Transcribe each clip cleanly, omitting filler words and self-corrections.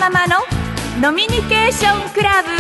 様のノミニケーションクラブ。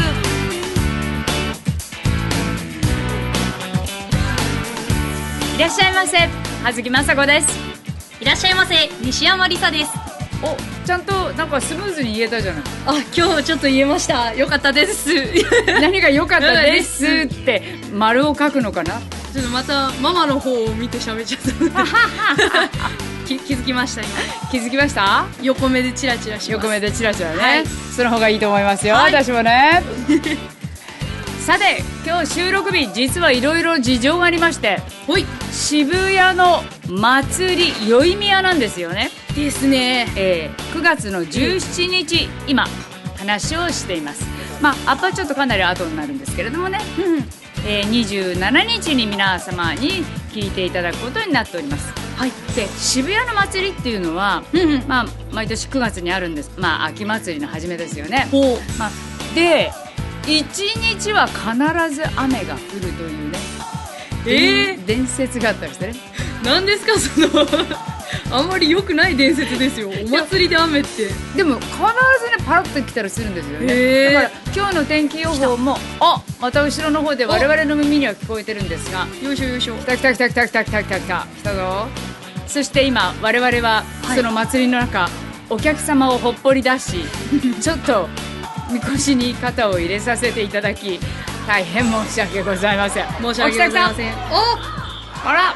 いらっしゃいませ、葉月雅子です。 いらっしゃいませ、西山里沙です。 お、ちゃんとなんかスムーズに言えたじゃない。 あ、今日ちょっと言えました。よかったです何がよかったですって丸を書くのかな。 ちょっとまたママの方を見て喋っちゃった気づきました。今気づきました。 横目でチラチラします。 横目でチラチラね、 はい、 その方がいいと思いますよ、はい、私もねさて今日収録日、実はいろいろ事情がありまして、渋谷の祭り宵宮なんですよね。 ですね、 9月の17日、今話をしています。まあアップはちょっとかなり後になるんですけれどもね、27日に皆様に聞いていただくことになっております。はい、で渋谷の祭りっていうのは、まあ、毎年9月にあるんです。まあ秋祭りの初めですよね。まあ、で1日は必ず雨が降るというね、伝説があったりしてね。 何ですかそのあんまり良くない伝説ですよ。お祭りで雨って。 でも必ずねパラッと来たりするんですよね。だから今日の天気予報もまた後ろの方で我々の耳には聞こえてるんですが、 よいしょよいしょ、 来た来た来た来た来た来た来た来たぞ。そして今我々はその祭りの中、お客様をほっぽり出しちょっとみこしに肩を入れさせていただき、大変申し訳ございません。 申し訳ございません。 あら、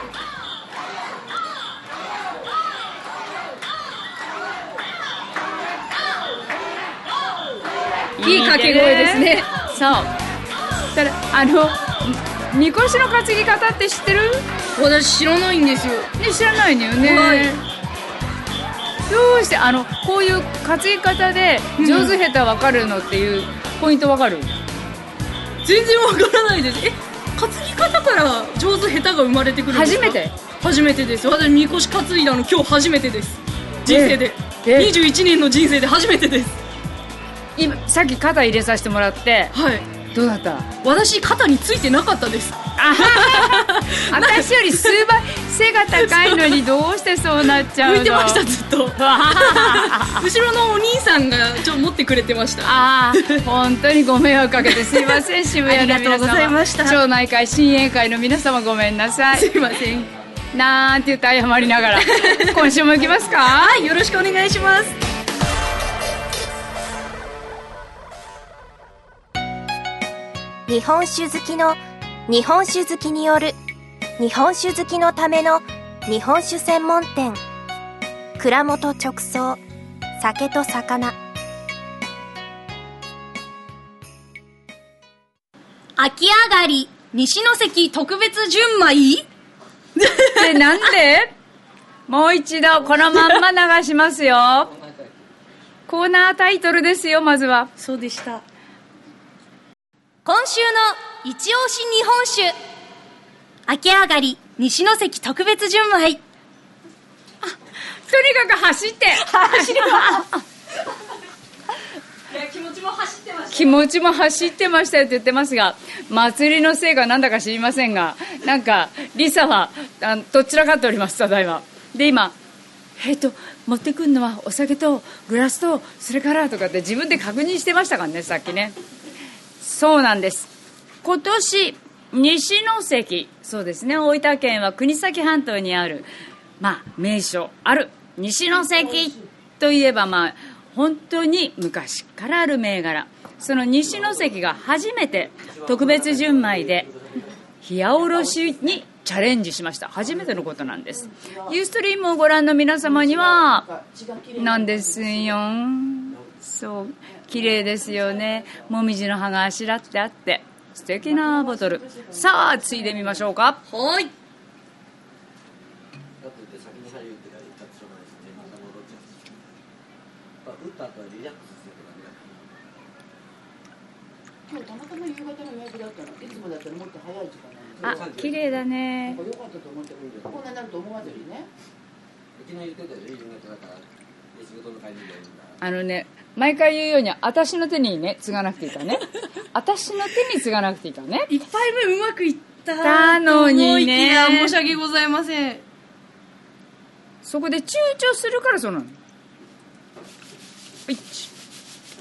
いい掛け声ですね。 そう。ただみこしの担ぎ方って知ってる？ 私知らないんですよ。 知らないのよね。はい、どうしてこういう担ぎ方で上手下手分かるのっていうポイント分かる？ 全然分からないです。担ぎ方から上手下手が生まれてくるんですか？初めてです。私みこし担いだの今日初めてです。人生で21年の人生で初めてです。 今さっき肩入れさせてもらって、はい、どうだった？ 私肩についてなかったです。 私より数倍背が高いのにどうしてそうなっちゃうの？ 浮いてましたずっと後ろのお兄さんが持ってくれてました。 本当にご迷惑かけてすいません渋谷の皆様。ありがとうございました。町内会親衛会の皆様ごめんなさい。 すいませんなんて言って謝りながら今週も行きますか？ はい、よろしくお願いします。 日本酒好きの日本酒好きによる日本酒好きのための日本酒専門店、蔵元直送酒と魚。 秋上がり西関特別純米でなんでもう一度このまんま流しますよ。コーナータイトルですよ。まずはそうでした。 今週の一押し日本酒、秋上がり西関特別純米。 とにかく走って走りますいや気持ちも走ってました。 気持ちも走ってましたよって言ってますが、祭りのせいかなんだか知りませんが、なんかリサはどちらかっております。ただいまで今持ってくるのはお酒とグラスとそれからとかって自分で確認してましたからね、さっきね。そうなんです。今年西関、そうですね、大分県は国東半島にある、名所ある西関といえば本当に昔からある銘柄、その西関が初めて特別純米で冷やおろしにチャレンジしました。初めてのことなんです。ユーストリームをご覧の皆様にはなんですよ、そう綺麗ですよね。もみじの葉があしらってあって素敵なボトル。さあついでみましょうか。 はい。 今日たまたま夕方の予約だったの。いつもだったらもっと早い時間なんです。 綺麗だね。 よかったと思ってくるんです。こんなになると思わずにね。 昨日言ってたよね、夕方だから仕事の帰りで毎回言うように私の手にね継がなくていいからね私の手に継がなくていいからね。 一杯目うまくいったのにね。 申し訳ございません。 そこで躊躇するからそうなの。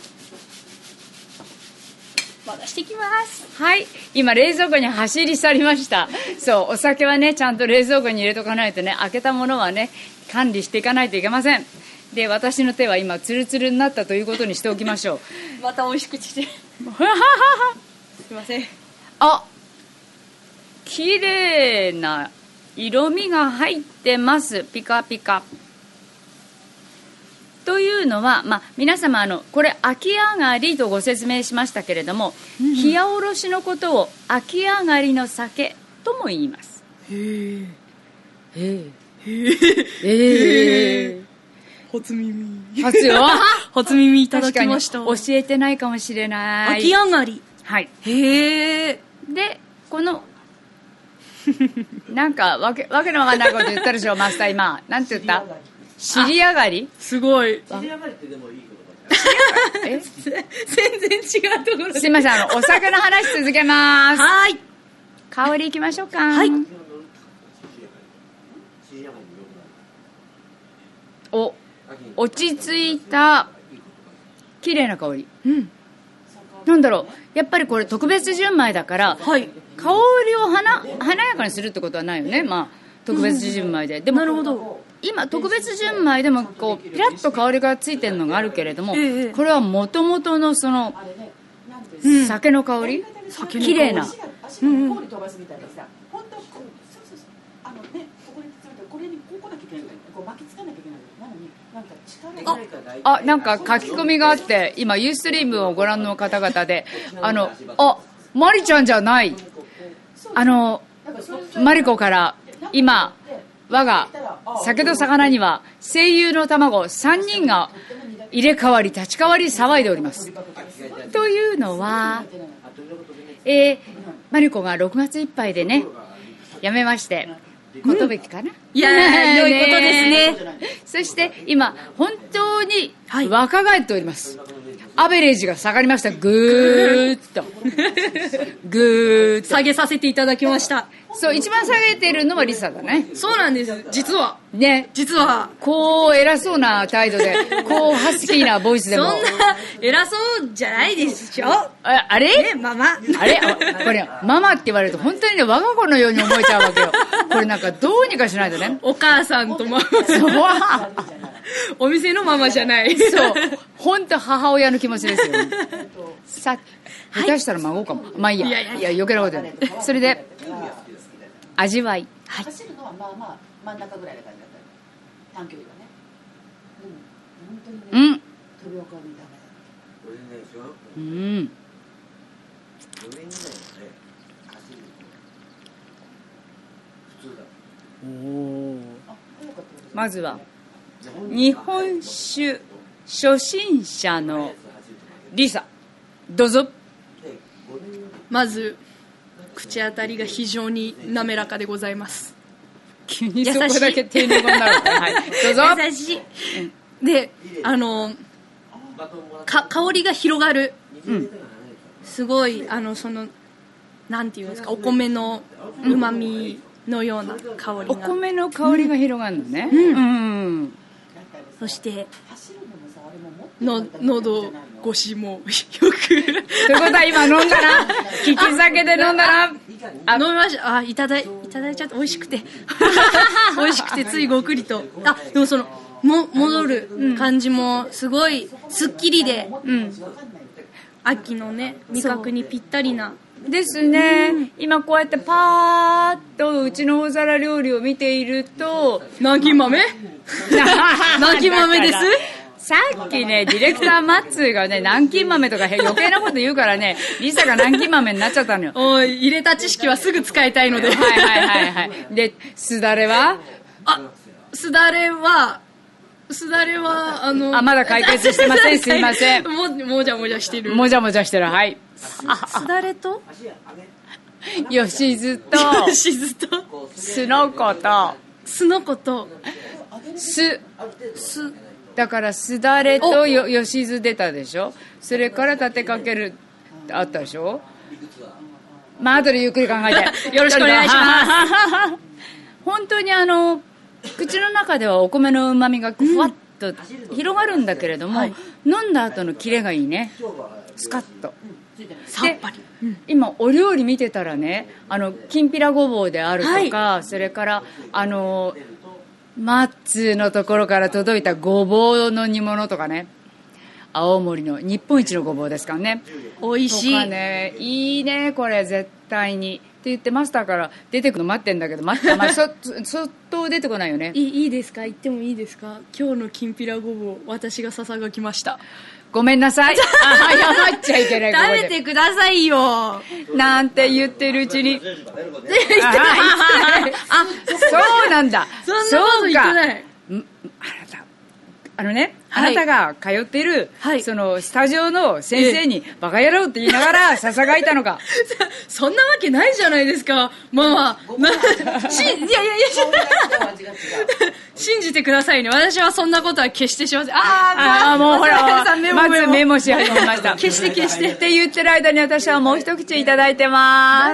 出してきます。 はい、今冷蔵庫に走り去りました。そう、お酒はねちゃんと冷蔵庫に入れとかないとね、開けたものはね管理していかないといけません。で、私の手は今ツルツルになったということにしておきましょう。 また美味しくしてすいません。 あ、綺麗な色味が入ってます。ピカピカというのは、皆様これ秋上がりとご説明しましたけれども、冷やおろしのことを秋上がりの酒とも言います。 へえ初耳初耳いただきました。 教えてないかもしれない。 秋上がり。 はい。 へえ。 で、このなんかわけのわかんないこと言ったでしょマスター。今なんて言った？尻上がり？ すごい。 尻上がりってでもいいことだ。 全然違うところで。 すいません、お酒の話続けます。 はい。 香りいきましょうか。 はい。 お、落ち着いた綺麗な香り。なんだろう、やっぱりこれ特別純米だから、 はい、 香りを華やかにするってことはないよね。特別純米で。でもなるほど。 今特別純米でもこうピラッと香りがついてるのがあるけれども、これはもともとのその酒の香り、綺麗な。なんか書き込みがあって、今ユーストリームをご覧の方々でマリちゃんじゃない、マリコから今我が酒と魚には声優の卵3人が入れ替わり立ち替わり騒いでおります。というのは、マリコが6月いっぱいでね辞めまして、ことべきかな、 いや良いことですね。 そして今本当に若返っております。アベレージが下がりました。ぐーっと下げさせていただきました。 そう、一番下げてるのはリサだね。 そうなんです。実はこう偉そうな態度でこうハスキーなボイスでもそんな偉そうじゃないでしょ。 あれ、 ママあれこれママって言われると本当にね我が子のように思えちゃうわけよ。これなんかどうにかしないとね。 お母さんとママお店のママじゃない。 そう本当母親の気持ちですよね。さ下手したら孫かも。まあいいや、いや余計なこと言う。それで味わい、 走るのは真ん中ぐらいな感じだった。短距離はね。本当にね、飛び起こりダメだ。 これね、小学校 4 年ぐらいまで走る普通だ。 まずは日本酒初心者のリサ、どうぞ。 まず口当たりが非常に滑らかでございます。 急にそこだけ丁寧語になる、はい、どうぞ。 優しい。で、香りが広がる。すごいそのなんていうんですか、お米の旨味のような香りが。 お米の香りが広がるのね。 そして喉越しもよく。ということは今飲んだな。利き酒で飲んだな。 飲みました。いただいちゃって美味しくて美味しくてついごくりと。でもその戻る感じもすごいすっきりで、秋のね味覚にぴったりなですね。今こうやってパーッとうちの大皿料理を見ていると、 南京豆南京豆です。 さっきねディレクターマッツーがね南京豆とか余計なこと言うからね、リサが南京豆になっちゃったのよ。 おい、入れた知識はすぐ使いたいので。 はいで、すだれはすだれはまだ解決してません。すいません。 もじゃもじゃしてる。 もじゃもじゃしてる。はい。 すだれとよしずとすのことすだからすだれとよしず出たでしょ。それから立てかけるあったでしょ。後でゆっくり考えてよろしくお願いします。 本当に口の中ではお米の旨味がふわっと広がるんだけれども、飲んだ後のキレがいいね。スカッと。 さっぱり、 今お料理見てたらね、きんぴらごぼうであるとか、それからマッツのところから届いたごぼうの煮物とかね、青森の日本一のごぼうですからね、 美味しいとかね、いいねこれ絶対にって言ってマスターから出てくるの待ってんだけど、まあ、そっと出てこないよね。 いいですか、言ってもいいですか。今日のきんぴらごぼう、私がささがきました。 ごめんなさい。謝っちゃいけない。 食べてくださいよ。 なんて言ってるうちに。 言ってない。 あ、そうなんだ。 そんなこと言ってない。 あなたが通ってる、そのスタジオの先生にバカ野郎って言いながらささがいたのか。 そんなわけないじゃないですか、ママ。信じてくださいね。私はそんなことは決してしません。 もうほら、まずメモし始めました。 消してって言ってる間に私はもう一口いただいてます。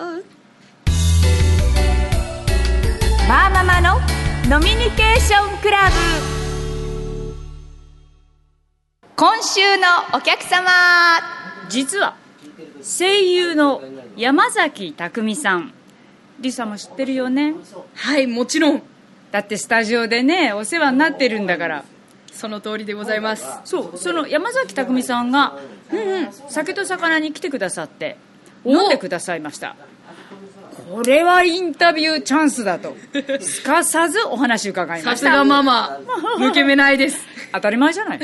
ママのノミニケーションクラブ。今週のお客様、実は声優の山崎匠さん、リサも知ってるよね。 はい、もちろん。 だってスタジオでねお世話になってるんだから。 その通りでございます。 その山崎匠さんが、酒と魚に来てくださって飲んでくださいました。これはインタビューチャンスだとすかさずお話伺いました。 さすがママ、抜け目ないです。 当たり前じゃない。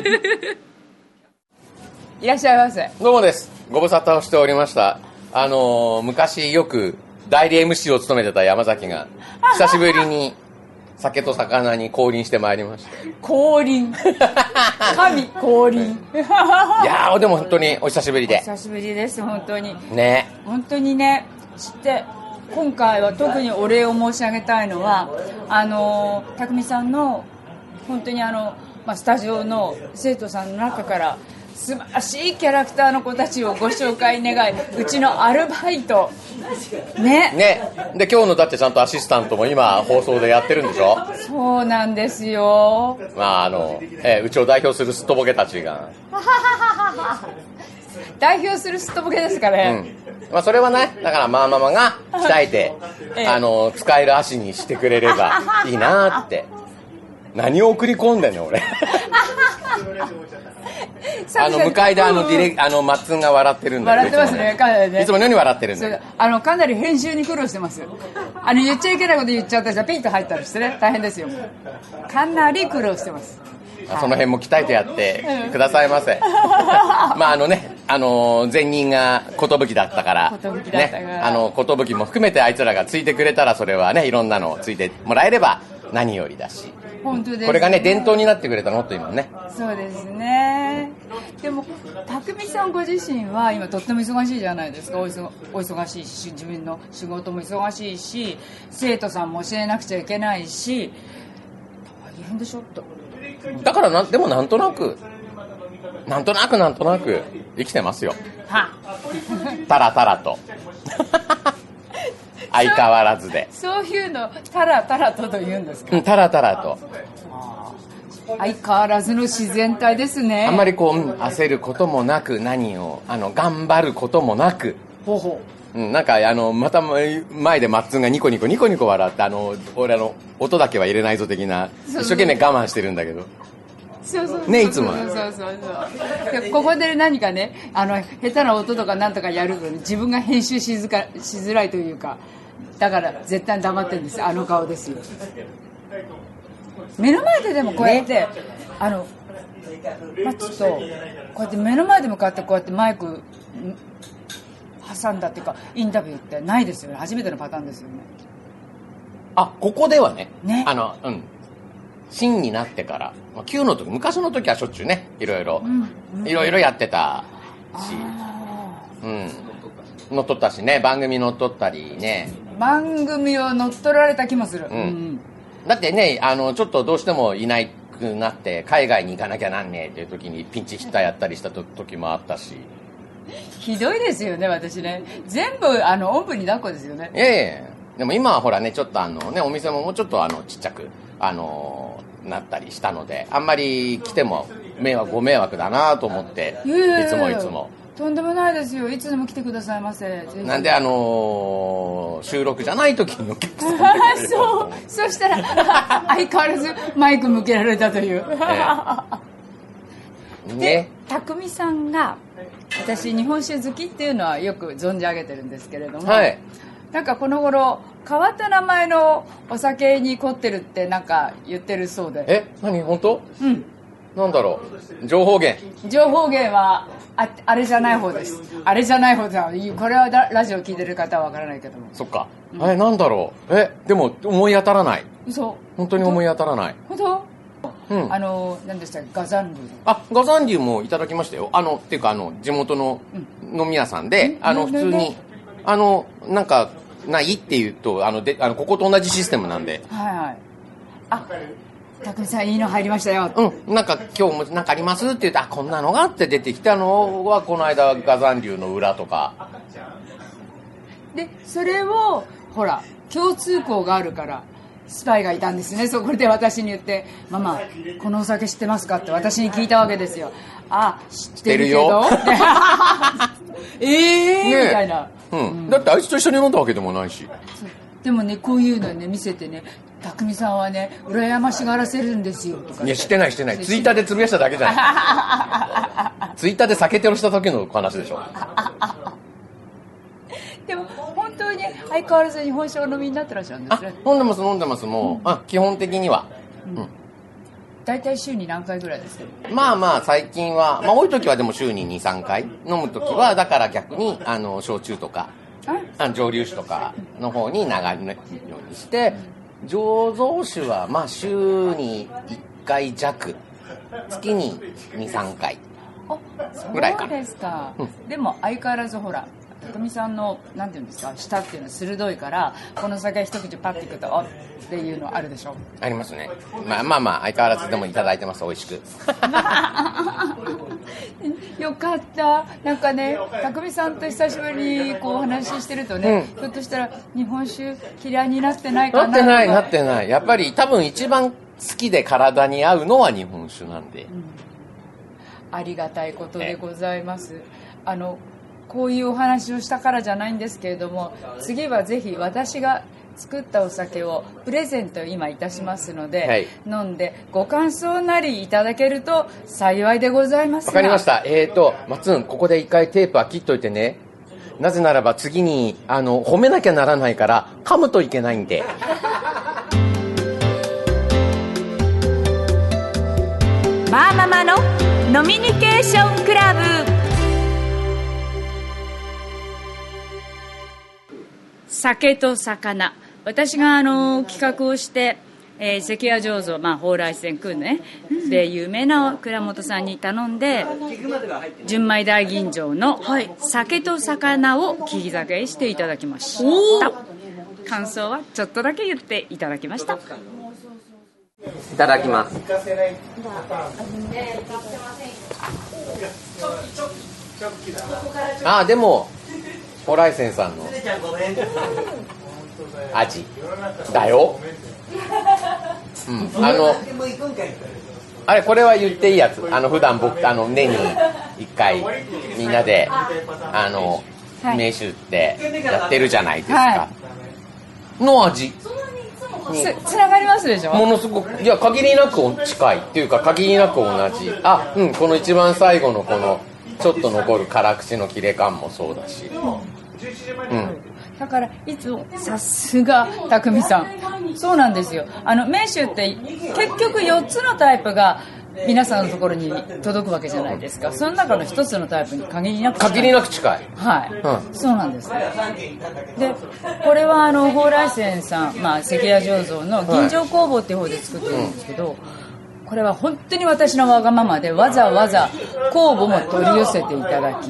いらっしゃいませ。 どうもです。ご無沙汰をしておりました。昔よく代理 MC を務めてた山崎が久しぶりに酒と魚に降臨してまいりました。 降臨。神降臨。いやー、でも本当にお久しぶりで。 お久しぶりです本当に。 ね。 本当にね。知って今回は特にお礼を申し上げたいのは匠さんの本当にスタジオの生徒さんの中から素晴らしいキャラクターの子たちをご紹介願い、うちのアルバイトねで今日のだってちゃんとアシスタントも今放送でやってるんでしょ。 そうなんですよ。 うちを代表するすっとぼけたちが代表するすっとぼけですかね。 それはね、だからママが鍛えて、使える足にしてくれればいいなって。何を送り込んでんの俺。向かいでマッツンが笑ってるんだけど、 笑ってますね、かなりね。 いつものように笑ってるんだよ。 かなり編集に苦労してます。言っちゃいけないこと言っちゃったらピンと入ったりしてね、大変ですよ。かなり苦労してます。 その辺も鍛えてやってくださいませ。前任が寿だったから寿も含めてあいつらがついてくれたら、それはね、いろんなのをついてもらえれば何よりだし、 本当ですね。 これがね伝統になってくれたのと今ね。 そうですね。でも匠さんご自身は今とっても忙しいじゃないですか。お忙しいし、自分の仕事も忙しいし、生徒さんも教えなくちゃいけないし、大変でしょと。 だからでもなんとなく生きてますよ。タラタラと相変わらずで。 そういうのタラタラと言うんですか。 タラタラと。 相変わらずの自然体ですね。 あんまり焦ることもなく、何を頑張ることもなく。なんかまた前でマッツンがニコニコ笑って、俺音だけは入れないぞ的な、一生懸命我慢してるんだけど。ね、いつもそうここで何かね下手な音とかなんとかやると、ね、自分が編集しづらいというか、だから絶対黙ってるんです。顔ですよ。目の前ででもこうやって、ちょっとこうやって目の前で向かってこうやってマイク挟んだっていうかインタビューってないですよね。初めてのパターンですよね。 ここではね、新になってから、旧の時、昔の時はしょっちゅうね、いろいろやってたし、乗っ取ったしね、番組乗っ取ったりね。 番組を乗っ取られた気もする。 だってね、ちょっとどうしてもいなくなって海外に行かなきゃなんねえっていう時にピンチヒッターやったりした時もあったし。 ひどいですよね、私ね。全部おんぶに抱っこですよね。 でも今はほらね、ちょっとお店ももうちょっとちっちゃくなったりしたので、あんまり来てもご迷惑だなと思って、いつもとんでもないですよ。いつでも来てくださいませ。ぜひなんで収録じゃない時のお客さんでそうしたら相変わらずマイク向けられたという、で匠さんが、私日本酒好きっていうのはよく存じ上げてるんですけれども、はい、なんかこの頃変わった名前のお酒に凝ってるってなんか言ってるそうで。 何本当？ うん。 なんだろう、情報源はあれじゃない方です。あれじゃない方だ。これはラジオ聞いてる方はわからないけども。 そっか、なんだろう、でも思い当たらない。 嘘？ 本当に思い当たらない。 本当？うん、何でしたっけ、ガザン流。 ガザン流もいただきましたよ。っていうか地元の飲み屋さんで、普通になんかないって言うとここと同じシステムなんで。 はいはい。匠さんいいの入りましたよ。 なんか今日もなんかありますって言って、こんなのがあって出てきたのはこの間ガザン流の裏とかで、それをほら共通項があるからスパイがいたんですね。そこで私に言って、ママこのお酒知ってますかって私に聞いたわけですよ。知ってるけどみたいな、 だってあいつと一緒に飲んだわけでもないし。 でもね、こういうのね見せてね、匠さんはね羨ましがらせるるんですよとか、 いやしてないツイッターでつぶやしただけじゃないツイッターで酒テロした時の話でしょでも本当に相変わらず日本酒を飲みになってらっしゃるんですね。 飲んでますもう、基本的には、 大体週に何回ぐらいですか？ まあ最近は、多い時はでも週に 2,3 回飲む時は、だから逆に焼酎とか蒸留酒とかの方に流れるようにして、醸造酒は週に1回弱、月に 2,3 回ぐらいかな。 そうですか、でも相変わらずほら匠さんのなんていうんですか、舌っていうのは鋭いから、この酒一口パッていくとっていうのあるでしょ。 ありますね。まあ相変わらずでもいただいてます、美味しくよかった。なんかね、匠さんと久しぶりにこうお話ししてるとね、ひょっとしたら日本酒嫌いになってないかな。 なってない。やっぱり多分一番好きで体に合うのは日本酒なんで、 ありがたいことでございます。こういうお話をしたからじゃないんですけれども、次はぜひ私が作ったお酒をプレゼント今いたしますので、飲んでご感想なりいただけると幸いでございますが。 わかりました。マツン、ここで一回テープは切っといてね。なぜならば次に褒めなきゃならないから噛むといけないんでマーママの飲みニケーションクラブ。 酒と魚、私が企画をして、関谷醸造、蓬莱泉くんね、で有名な倉本さんに頼んで、純米大吟醸の酒と魚を利き酒していただきました。感想はちょっとだけ言っていただきました。いただきます。でも蓬莱泉さんの味だよ。これは言っていいやつ。普段僕年に1回みんなで名酒ってやってるじゃないですか、の味つながりますでしょ。 ものすごく、いや限りなく近いっていうか、限りなく同じ。この一番最後のこのちょっと残る辛口の切れ感もそうだし、 だからいつもさすが匠さん、そうなんですよ。名酒って結局4つのタイプが皆さんのところに届くわけじゃないですか。その中の1つのタイプに限りなく近い。そうなんです。でこれは蓬莱泉さん、関谷醸造の吟醸工房っていう方で作ってるんですけど、これは本当に私のわがままでわざわざ酵母も取り寄せていただき、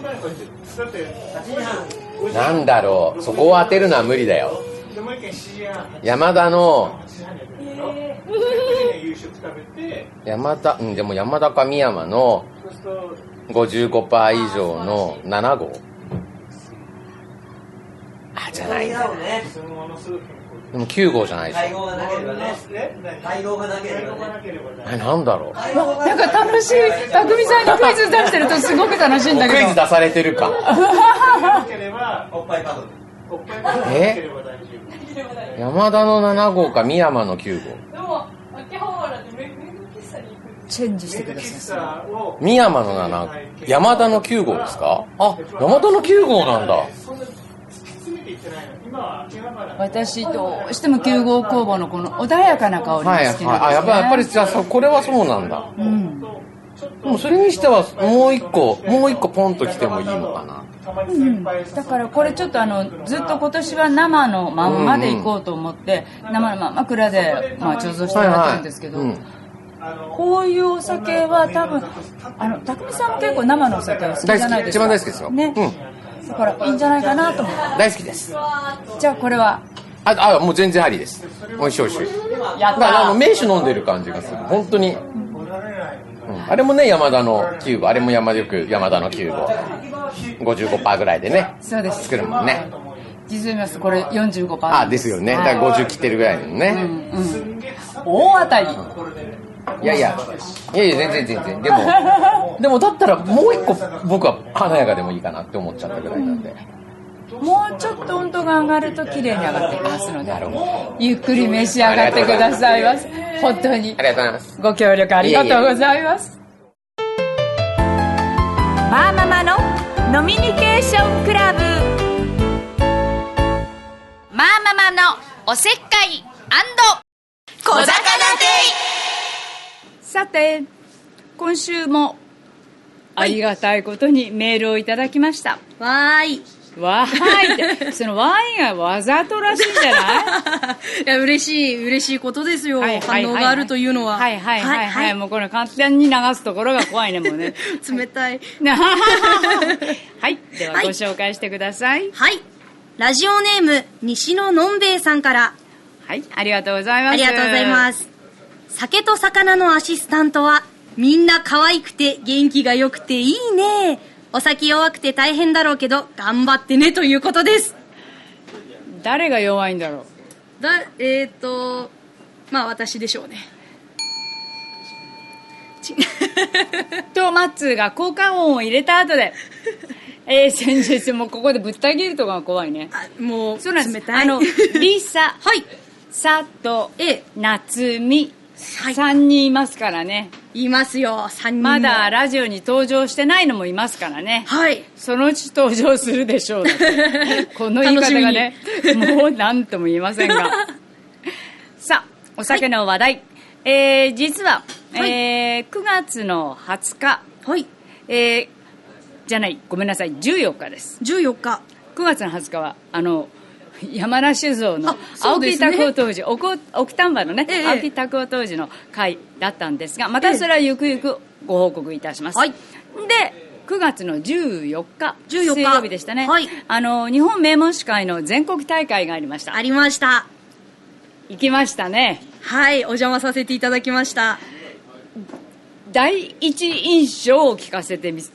なんだろう、そこを当てるのは無理だよ。山田のでも山田か三山の 55% 以上の7号あ、じゃないな。でも9号じゃないでしょ。 配合がなければね。配合がなければね。 なんだろう。 なんか楽しい。匠さんにクイズ出してるとすごく楽しいんだけど。 クイズ出されてるか。 おっぱいパドル。 山田の7号か三山の9号。 でも秋葉原でメグ喫茶に行く。 チェンジしてください。 三山の7、山田の9号ですか？あ、山田の9号なんだ。 私どうしても9号工房のこの穏やかな香りが好きなんですね。 やっぱりじゃあこれはそうなんだ。でもそれにしてはもう一個ポンと来てもいいのかな。 だからこれちょっとずっと今年は生のまんまでいこうと思って、生のまま蔵で貯蔵してもらってるんですけど、こういうお酒は多分匠さんも結構生のお酒は好きじゃないですか。 一番大好きですよ。 ね。だからいいんじゃないかなと思って。 大好きです。 じゃあこれはもう全然ありです。美味しい。 やったー。 名酒飲んでる感じがする。本当に。あれもね、山田の9号。あれも山田の9号。55% ぐらいでね。 そうです。 作るもんね。 実を言いますとこれ 45%。 ですよね。だから50切ってるぐらいのね。 大当たり。 いや、全然。でもだったらもう一個僕は華やかでもいいかなって思っちゃったぐらいなんで。 もうちょっと温度が上がると綺麗に上がってきますので、 なるほど。 ゆっくり召し上がってくださいます。本当に。 ありがとうございます。 ご協力ありがとうございます。 マーママのノミニケーションクラブ。マーママのおせっかい小魚デイ。 さて、今週もありがたいことにメールをいただきました。 わーいってそのわーいがわざとらしいんじゃないいや嬉しいことですよ、反応があるというのは。 はい、もうこれ簡単に流すところが怖いね、もうね。 冷たい。 はい、ではご紹介してください。 はい、ラジオネーム西野のんべえさんから。 はい、ありがとうございます。 ありがとうございます。酒と魚のアシスタントはみんな可愛くて元気が良くていいね。お酒弱くて大変だろうけど頑張ってねということです。 誰が弱いんだろう。 まあ私でしょうね。 とマッツーが効果音を入れた後で先日もうここでぶった切るとかが怖いね。 もうそうなんです。 冷たい。 リサ、佐藤、夏美、3人いますからね。 いますよ、3人も。 まだラジオに登場してないのもいますからね。 はい。 そのうち登場するでしょう。この言い方がね、もう何とも言えませんが。さあ、お酒の話題。実は、9月の20日。 はい。 じゃない、ごめんなさい、14日です。 14日。 9月の20日は、山梨酒造の青木拓夫当時、奥丹波のね、青木拓夫当時の会だったんですが、またそれはゆくゆくご報告いたします。で、9月の14日、水曜日でしたね。日本名門酒会の全国大会がありました。 ありました。 行きましたね。 はい、お邪魔させていただきました。 第一印象を聞かせてみて。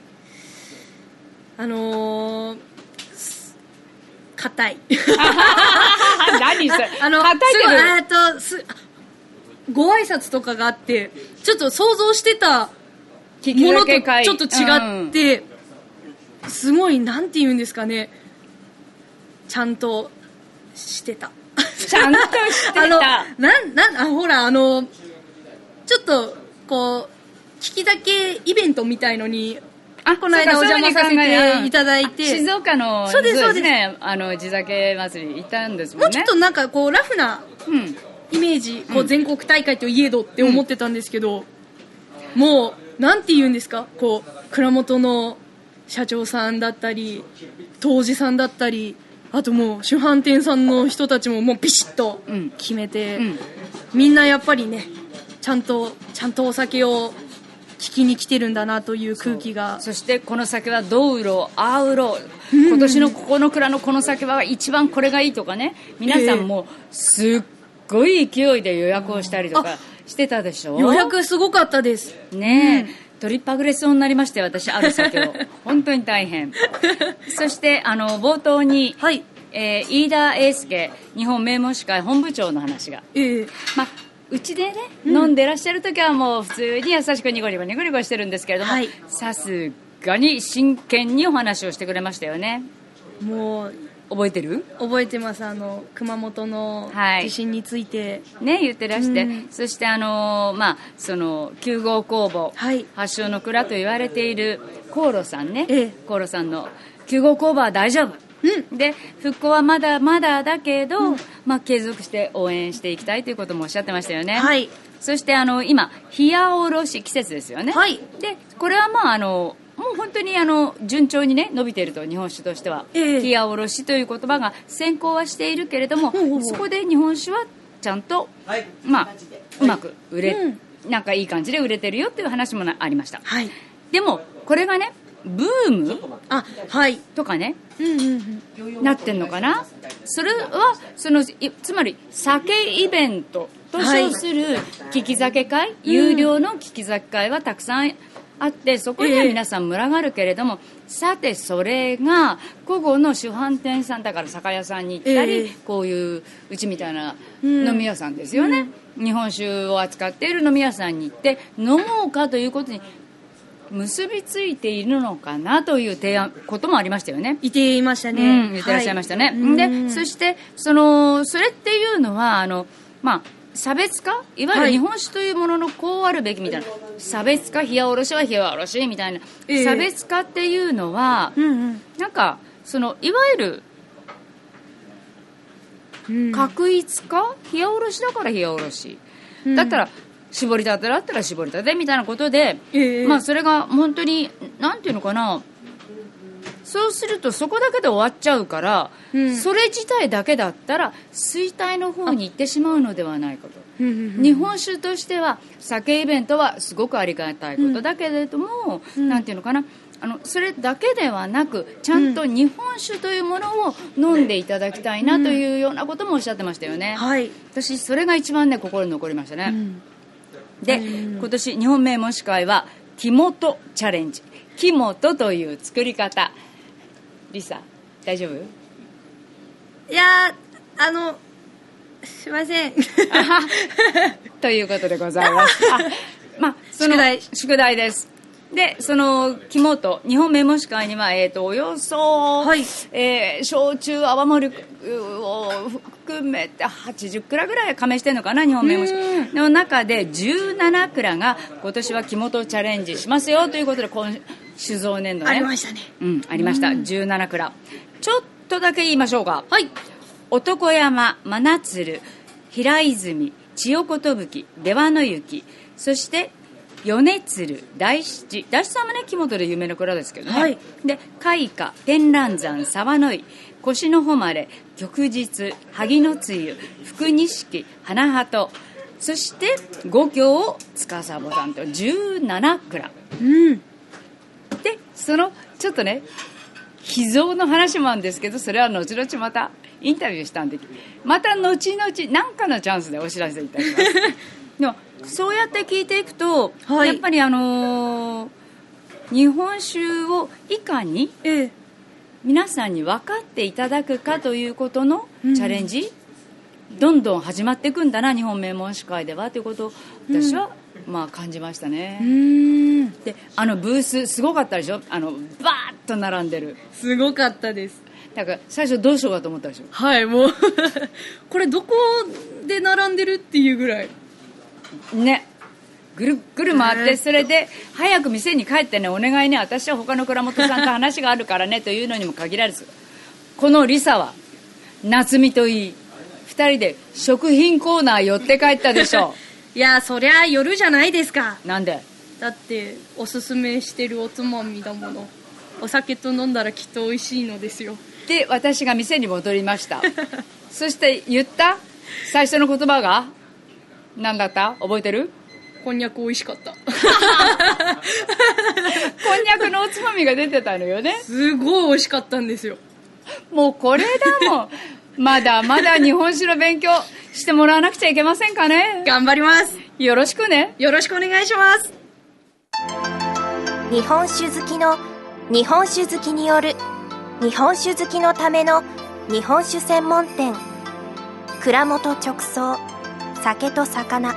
硬い。 何それ。硬いけど。 ご挨拶とかがあって、ちょっと想像してたものとちょっと違って、すごい、なんて言うんですかね。ちゃんとしてた。 ちゃんとしてた。 ほら、ちょっと、こう、聞きだけイベントみたいのに、この間お邪魔させていただいて、 静岡のそうですね、地酒祭り行ったんですもんね。 もうちょっとなんかこうラフなイメージ、こう全国大会といえどって思ってたんですけど、もうなんて言うんですか、こう蔵元の社長さんだったり杜氏さんだったり、あともう主販店さんの人たちももうビシッと決めて、みんなやっぱりね、ちゃんとお酒を聞きに来てるんだなという空気が。 そしてこの酒はどう売ろう、ああ売ろう、今年のここの蔵のこの酒は一番これがいいとかね、皆さんもすっごい勢いで予約をしたりとかしてたでしょ。 予約すごかったですね。取りっぱぐれそうになりまして、私ある酒を本当に大変。そして冒頭に、 飯田英介日本名門司会本部長の話が、まあうちでね、飲んでらっしゃる時はもう普通に優しくニコニコニコニコしてるんですけれども、さすがに真剣にお話をしてくれましたよね。 もう覚えてる？ 覚えてます。熊本の地震について、 ね、言ってらして、そしてまあ、その9号工房、発祥の蔵と言われている高炉さんね、高炉さんの9号工房は大丈夫、で復興はまだまだだけど、まあ、継続して応援していきたいということもおっしゃってましたよね。そして今冷やおろし季節ですよね。でこれはまあもう本当に順調にね伸びていると、日本酒としては、冷やおろしという言葉が先行はしているけれども、そこで日本酒はちゃんと、まあうまく売れ、なんかいい感じで売れてるよっていう話もありました。でもこれがねブームとかね、なってんのかな。それはつまり酒イベントと称する利き酒会、有料の利き酒会はたくさんあって、そこには皆さん群がるけれども、さてそれが午後の主販店さんだから酒屋さんに行ったり、こういううちみたいな飲み屋さんですよね、日本酒を扱っている飲み屋さんに行って飲もうかということに結びついているのかなということもありましたよね。 言っていましたね、 言ってらっしゃいましたね、でそしてそれっていうのはまあ差別化、いわゆる日本酒というもののこうあるべきみたいな、差別化、冷やおろしは冷やおろしみたいな、差別化っていうのは、なんかいわゆる確一化、冷やおろしだから冷やおろし、だったら絞りたてだったら絞りたてみたいなことで、まあそれが本当になんていうのかな、そうするとそこだけで終わっちゃうから、それ自体だけだったら衰退の方に行ってしまうのではないかと。日本酒としては酒イベントはすごくありがたいことだけれども、なんていうのかな、それだけではなくちゃんと日本酒というものを飲んでいただきたいなというようなこともおっしゃってましたよね。私それが一番ね心に残りましたね。で今年日本名門司会は木本チャレンジ、木本という作り方、リサ大丈夫？ いやすいませんということでございますまあ宿題です。で木本日本名門司会には、およそ、焼酎泡盛を含めて80蔵ぐらい加盟してるのかな、日本名門司会の中で17蔵が今年は木本チャレンジしますよということで、酒造年度ねありましたね。 ありました。17蔵ちょっとだけ言いましょうか。男山、真鶴、平泉、千代寿、出羽の雪、そして米鶴、大七さんもね木本で有名な蔵ですけどね、で開花、天覧山、沢の井、腰の誉れ、旭日、萩の露、福錦、花鳩、そして五行、司ボタンと17蔵、でちょっとね秘蔵の話もあるんですけど、それは後々またインタビューしたんで、また後々何かのチャンスでお知らせいたしますでもそうやって聞いていくと、やっぱり日本酒をいかに皆さんに分かっていただくかということのチャレンジ、どんどん始まっていくんだな日本名門司会ではということを私は、まあ感じましたね。でブースすごかったでしょ、バーッと並んでる、 すごかったです。 だから最初どうしようかと思ったでしょ。 もうこれどこで並んでるっていうぐらいね、ぐるぐる回って、それで早く店に帰ってね、お願いね、私は他の蔵元さんと話があるからねというのにも限らず、このリサは夏美といい2人で食品コーナー寄って帰ったでしょいやそりゃ夜じゃないですか。 なんで？ だっておすすめしてるおつまみだもの、お酒と飲んだらきっと美味しいのですよ。 で私が店に戻りましたそして言った最初の言葉が何だった？覚えてる？ こんにゃく美味しかったこんにゃくのおつまみが出てたのよね。 すごい美味しかったんですよ。 もうこれだもんまだまだ日本酒の勉強してもらわなくちゃいけませんかね。 頑張ります。 よろしくね。 よろしくお願いします。 日本酒好きの日本酒好きによる日本酒好きのための日本酒専門店蔵元直送酒と魚。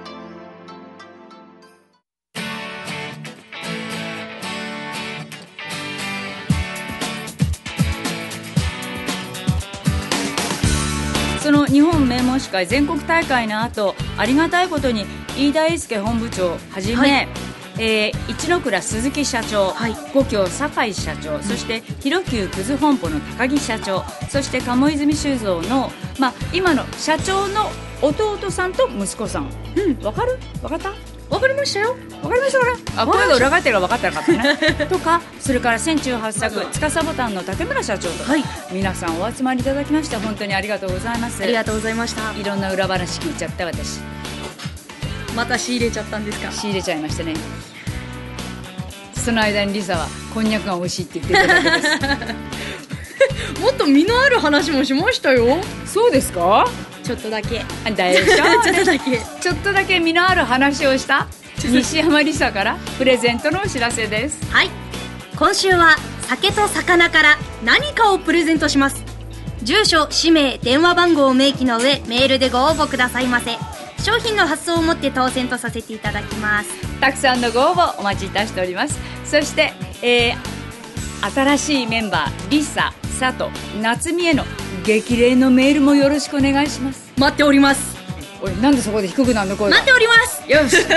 その日本名門酒会全国大会の後、ありがたいことに飯田英介本部長はじめ、一ノ倉鈴木社長、五協酒井社長、そして広久久津本舗の高木社長、そして鴨泉酒造の、今の社長の弟さんと息子さん、わかったわかりましたよ。 わかりましたから声が裏返ってるから分かってなかったねとか、それから千中八作司ボタンの竹村社長とか、皆さんお集まりいただきまして本当にありがとうございます。 ありがとうございました。 いろんな裏話聞いちゃった私。 また仕入れちゃったんですか？ 仕入れちゃいましたね。その間にリサはこんにゃくが美味しいって言ってただけですもっと身のある話もしましたよ。 そうですか？ ちょっとだけだよちょっとだけ身のある話をした西山リサからプレゼントのお知らせです。 はい、今週は酒と魚から何かをプレゼントします。住所、氏名、電話番号を明記の上メールでご応募くださいませ。商品の発送をもって当選とさせていただきます。 たくさんのご応募お待ちいたしております。そして、新しいメンバーリサ、佐藤、夏美への激励のメールもよろしくお願いします。 待っております。 おい、なんでそこで低くなるの声が。 待っております。 よし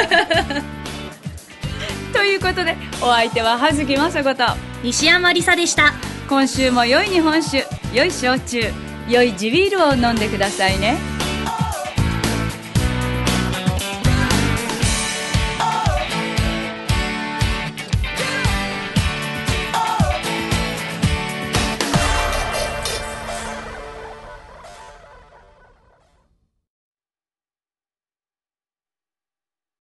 ということでお相手は葉月雅子と西山理沙でした。 今週も良い日本酒、良い焼酎、良い地ビールを飲んでくださいね。